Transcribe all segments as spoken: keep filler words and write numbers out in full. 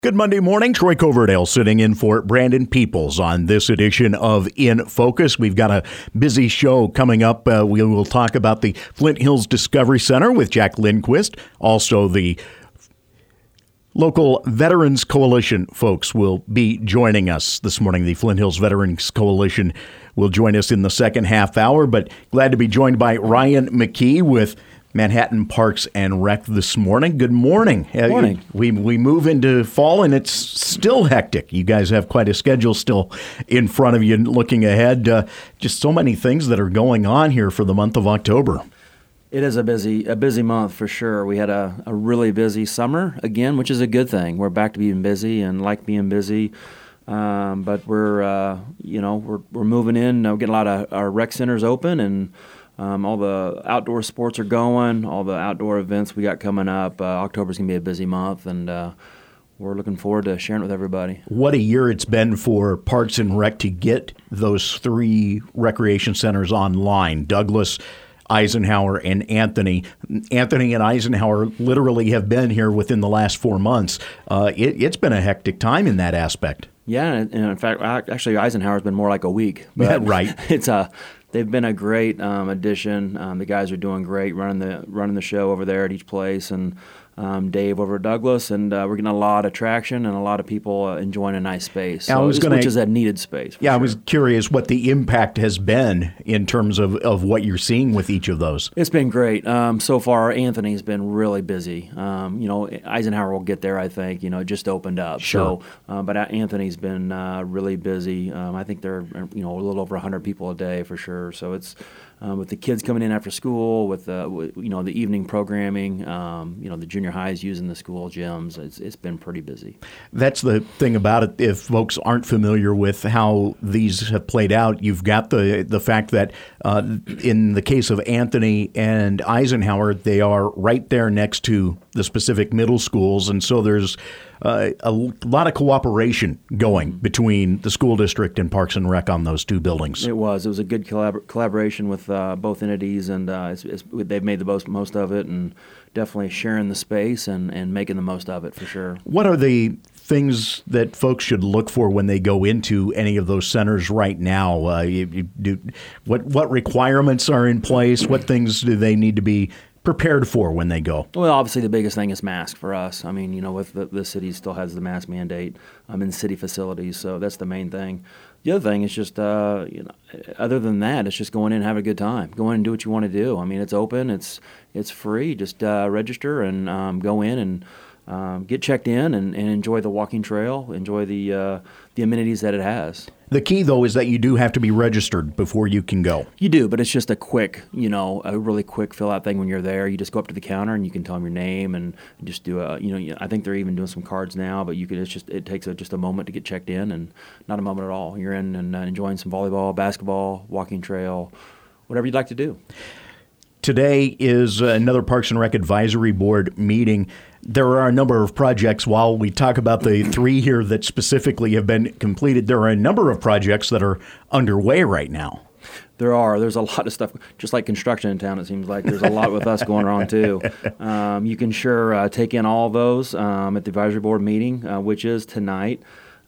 Good Monday morning. Troy Coverdale sitting in for Brandon Peoples on this edition of In Focus. We've got a busy show coming up. Uh, we will talk about the Flint Hills Discovery Center with Jack Lindquist. Also, the local Veterans Coalition folks will be joining us this morning. The Flint Hills Veterans Coalition will join us in the second half hour, but glad to be joined by Ryan McKee with Manhattan Parks and Rec this morning. Good morning. Good morning. Uh, we we move into fall and it's still hectic. You guys have quite a schedule still in front of you looking ahead. Uh, just so many things that are going on here for the month of October. It is a busy a busy month for sure. We had a, a really busy summer again, which is a good thing. We're back to being busy and like being busy. Um, but we're uh, you know we're we're moving in. We're getting a lot of our rec centers open and Um, all the outdoor sports are going, all the outdoor events we got coming up. Uh, October's going to be a busy month, and uh, we're looking forward to sharing it with everybody. What a year it's been for Parks and Rec to get those three recreation centers online. Douglas, Eisenhower, and Anthony. Anthony and Eisenhower literally have been here within the last four months. Uh, it, it's been a hectic time in that aspect. Yeah, and in fact, actually Eisenhower's been more like a week. But yeah, right. It's a They've been a great um, addition. Um, the guys are doing great, running the running the show over there at each place, and um, Dave over at Douglas, and uh, we're getting a lot of traction and a lot of people uh, enjoying a nice space, so, I was gonna, which is a needed space. Yeah, sure. I was curious what the impact has been in terms of, of what you're seeing with each of those. It's been great. Um, so far, Anthony's been really busy. Um, you know, Eisenhower will get there, I think. You know, it just opened up. Sure. So, uh, but Anthony's been uh, really busy. Um, I think they're, you know, a little over one hundred people a day for sure. So it's um, with the kids coming in after school, with, uh, with you know, the evening programming, um, you know, the junior highs using the school gyms. It's, it's been pretty busy. That's the thing about it. If folks aren't familiar with how these have played out, you've got the the fact that uh, in the case of Anthony and Eisenhower, they are right there next to the specific middle schools, and so there's uh, a lot of cooperation going between the school district and Parks and Rec on those two buildings. It was. It was a good collabor- collaboration with uh, both entities, and uh, it's, it's, they've made the most most of it, and definitely sharing the space and, and making the most of it for sure. What are the things that folks should look for when they go into any of those centers right now? Uh, you, you do, what what requirements are in place? What things do they need to be prepared for when they go? Well, obviously the biggest thing is mask for us. I mean, you know, with the, the city still has the mask mandate um, in city facilities, so that's the main thing. The other thing is just, uh, you know, other than that, it's just going in and have a good time. Go in and do what you want to do. I mean, it's open, it's it's free. Just uh, register and um, go in and um, get checked in and, and enjoy the walking trail, enjoy the uh, the amenities that it has. The key, though, is that you do have to be registered before you can go. You do, but it's just a quick, you know, a really quick fill-out thing when you're there. You just go up to the counter and you can tell them your name and just do a, you know, I think they're even doing some cards now, but you can, it's just, it takes a, just a moment to get checked in, and not a moment at all. You're in and uh, enjoying some volleyball, basketball, walking trail, whatever you'd like to do. Today is another Parks and Rec Advisory Board meeting. There are a number of projects. While we talk about the three here that specifically have been completed, there are a number of projects that are underway right now. There are. There's a lot of stuff, just like construction in town, it seems like. There's a lot with us going on, too. Um, you can sure uh, take in all those um, at the advisory board meeting, uh, which is tonight.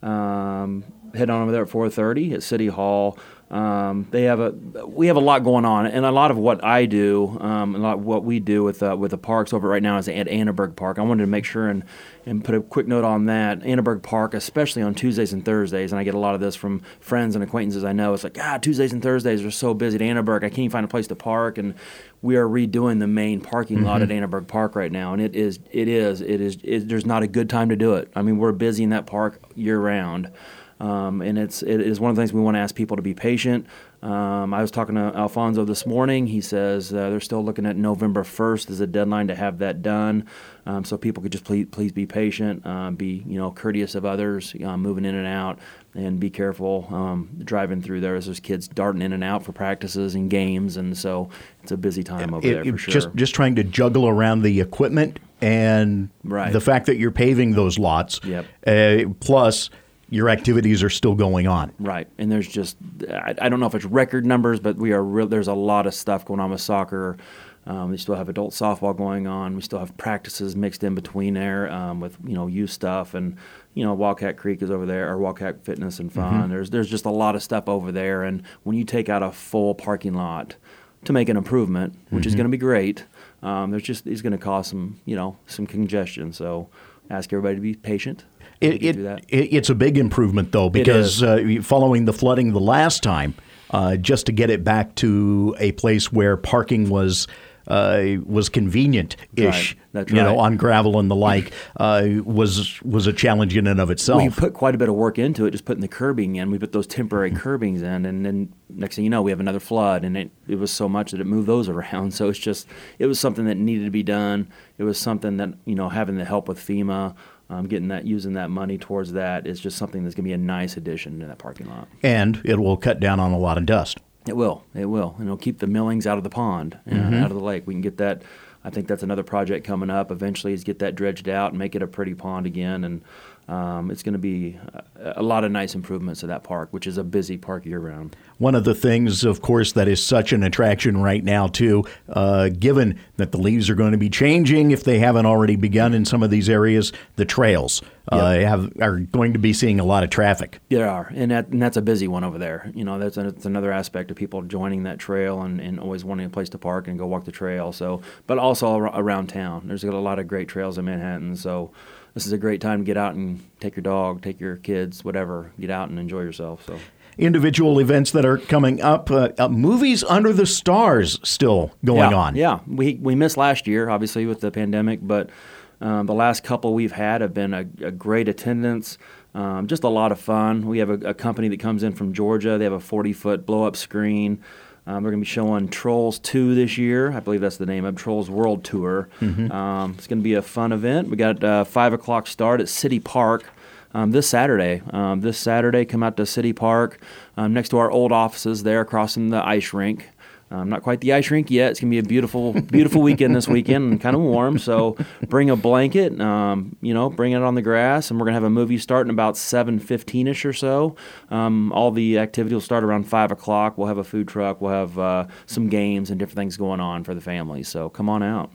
Um, head on over there at four thirty at City Hall. Um, they have a we have a lot going on, and a lot of what I do, um, a lot of what we do with uh, with the parks over right now is at Annenberg Park. I wanted to make sure and, and put a quick note on that. Annenberg Park, especially on Tuesdays and Thursdays, and I get a lot of this from friends and acquaintances I know. It's like, ah, Tuesdays and Thursdays are so busy at Annenberg. I can't even find a place to park, and we are redoing the main parking mm-hmm. lot at Annenberg Park right now, and it is it is it is it, there's not a good time to do it. I mean, we're busy in that park year round. Um, and it's it is one of the things we want to ask people to be patient. Um, I was talking to Alfonso this morning. He says uh, they're still looking at November first as a deadline to have that done. Um, so people could just please please be patient, uh, be you know courteous of others, uh, moving in and out, and be careful um, driving through there. As there's kids darting in and out for practices and games, and so it's a busy time over it, there for it, sure. Just just trying to juggle around the equipment and right. the fact that you're paving those lots. Yep. Uh, plus. Your activities are still going on. Right, and there's just, I, I don't know if it's record numbers, but we are real, there's a lot of stuff going on with soccer. Um, we still have adult softball going on. We still have practices mixed in between there um, with, you know, youth stuff. And, you know, Wildcat Creek is over there, or Wildcat Fitness and Fun. Mm-hmm. There's there's just a lot of stuff over there, and when you take out a full parking lot to make an improvement, which mm-hmm. is going to be great, um, there's just it's going to cause some you know some congestion. So ask everybody to be patient. It, it, it it's a big improvement though, because uh, following the flooding the last time, uh, just to get it back to a place where parking was. Uh, was convenient-ish, right. That's you right. know, on gravel and the like, uh, was was a challenge in and of itself. We put quite a bit of work into it, just putting the curbing in. We put those temporary curbings in, and then next thing you know, we have another flood, and it, it was so much that it moved those around. So it's just, it was something that needed to be done. It was something that, you know, having the help with FEMA, um, getting that, using that money towards that is just something that's going to be a nice addition to that parking lot. And it will cut down on a lot of dust. It will. It will. And it'll keep the millings out of the pond, and mm-hmm. out of the lake. We can get that. I think that's another project coming up eventually, is get that dredged out and make it a pretty pond again. And um, it's going to be a, a lot of nice improvements to that park, which is a busy park year-round. One of the things, of course, that is such an attraction right now, too, uh, given that the leaves are going to be changing, if they haven't already begun in some of these areas, the trails uh, yep. have are going to be seeing a lot of traffic. There are, and, that, and that's a busy one over there. You know, that's, a, that's another aspect of people joining that trail and, and always wanting a place to park and go walk the trail. So, but also around town. There's a lot of great trails in Manhattan, so this is a great time to get out and take your dog, take your kids, whatever, get out and enjoy yourself. So. Individual events that are coming up. Uh, uh, movies Under the Stars still going yeah, on. Yeah, we we missed last year, obviously, with the pandemic, but um, the last couple we've had have been a, a great attendance, um, just a lot of fun. We have a, a company that comes in from Georgia. They have a forty-foot blow-up screen. Um, they're going to be showing Trolls two this year. I believe that's the name of Trolls World Tour. Mm-hmm. Um, it's going to be a fun event. We got a five o'clock start at City Park. Um, this Saturday. Um, this Saturday, come out to City Park, um, next to our old offices there, crossing the ice rink. Um, not quite the ice rink yet. It's going to be a beautiful, beautiful weekend this weekend, and kind of warm. So bring a blanket, um, you know, bring it on the grass, and we're going to have a movie starting about seven fifteen-ish or so. Um, all the activity will start around five o'clock. We'll have a food truck. We'll have uh, some games and different things going on for the family. So come on out.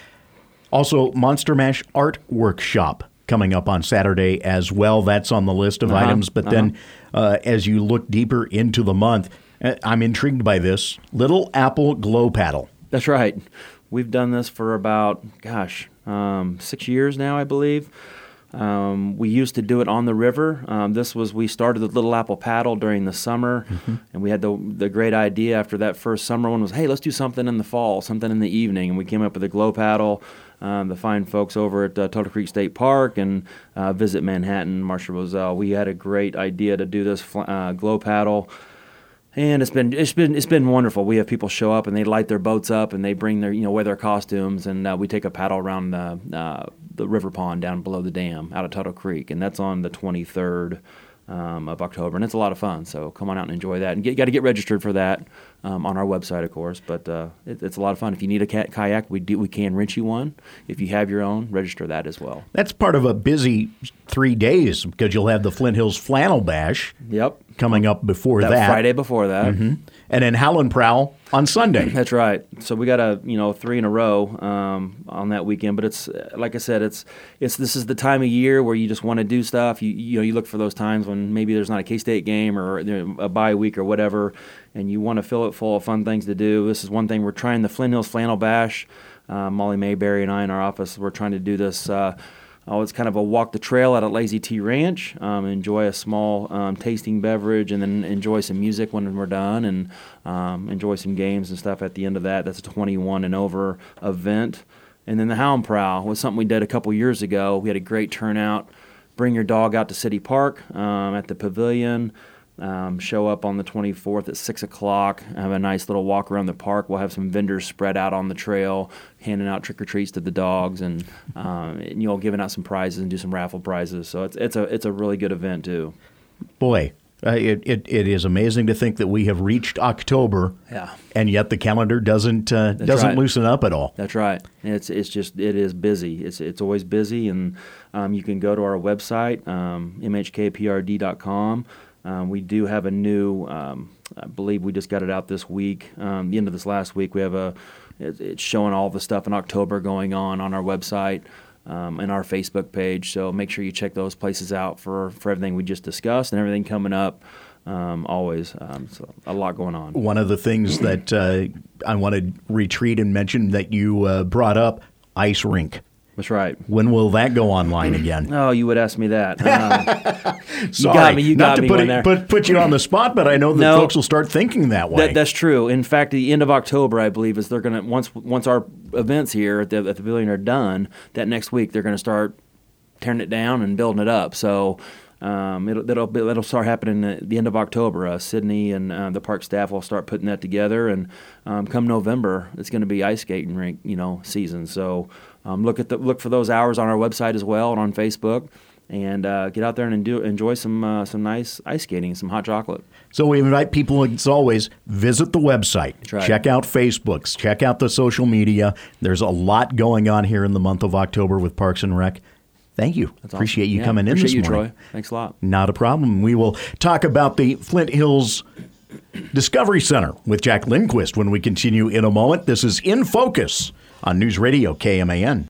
Also, Monster Mash Art Workshop coming up on Saturday as well. That's on the list of uh-huh, items. But uh-huh. then uh, as you look deeper into the month, I'm intrigued by this. Little Apple Glow Paddle. That's right. We've done this for about, gosh, um, six years now, I believe. Um, we used to do it on the river. Um, this was, we started the Little Apple Paddle during the summer, mm-hmm. and we had the the great idea after that first summer one was, hey, let's do something in the fall, something in the evening. And we came up with a glow paddle. Um, the fine folks over at uh, Turtle Creek State Park and uh, Visit Manhattan, Marcia Roselle. We had a great idea to do this uh, glow paddle, and it's been it's been it's been wonderful. We have people show up and they light their boats up and they bring their you know wear their costumes, and uh, we take a paddle around the uh, the river pond down below the dam out of Turtle Creek, and that's on the twenty-third. Um, of October, and it's a lot of fun. So come on out and enjoy that, and you got to get registered for that um, on our website, of course. But uh, it, it's a lot of fun. If you need a cat kayak, we do we can rent you one. If you have your own, register that as well. That's part of a busy three days because you'll have the Flint Hills Flannel Bash. Yep. Coming up before that, that. Friday before that. Mm-hmm. And then Howlin' Prowl on Sunday. That's right. So we got a you know three in a row um, on that weekend. But it's like I said, it's it's this is the time of year where you just want to do stuff. You you know you look for those times when maybe there's not a K-State game or you know, a bye week or whatever, and you want to fill it full of fun things to do. This is one thing we're trying. The Flint Hills Flannel Bash. Uh, Molly Mayberry and I in our office, we're trying to do this. Uh, Oh, it's kind of a walk the trail at a Lazy T Ranch, um, enjoy a small um, tasting beverage, and then enjoy some music when we're done, and um, enjoy some games and stuff at the end of that. That's a twenty-one and over event. And then the Howlin' Prowl was something we did a couple years ago. We had a great turnout. Bring your dog out to City Park um, at the Pavilion. Um, show up on the twenty-fourth at six o'clock, have a nice little walk around the park. We'll have some vendors spread out on the trail, handing out trick-or-treats to the dogs, and, um, and you know, giving out some prizes and do some raffle prizes. So it's it's a it's a really good event, too. Boy, uh, it, it it is amazing to think that we have reached October, yeah. and yet the calendar doesn't uh, doesn't right. loosen up at all. That's right. It's it's just it is busy. It's it's always busy, and um, you can go to our website, um, m h k p r d dot com. Um, we do have a new, um, I believe we just got it out this week, um, the end of this last week. We have a, it, it's showing all the stuff in October going on on our website. um, and our Facebook page. So make sure you check those places out for, for everything we just discussed and everything coming up. Um, always. Um, so a lot going on. One of the things that uh, I want to retreat and mention that you uh, brought up, ice rink. That's right. When will that go online again? Oh, you would ask me that. Um, Sorry, you got me. You not got to me. put, One it, there. put put you on the spot, but I know that No. folks will start thinking that way. That, that's true. In fact, the end of October, I believe, is they're going to once once our events here at the, at the pavilion are done. That next week, they're going to start tearing it down and building it up. So. Um, it'll, that'll, be, that'll start happening at the end of October. Uh, Sydney and uh, the park staff will start putting that together, and um, come November, it's going to be ice skating rink, you know, season. So um, look at the look for those hours on our website as well and on Facebook, and uh, get out there and do, enjoy some uh, some nice ice skating, some hot chocolate. So we invite people, as always, visit the website, right. check out Facebooks, check out the social media. There's a lot going on here in the month of October with Parks and Rec. Thank you. That's appreciate awesome. you yeah, coming in appreciate this you, morning. Troy. Thanks a lot. Not a problem. We will talk about the Flint Hills Discovery Center with Jack Lindquist when we continue in a moment. This is In Focus on News Radio K M A N.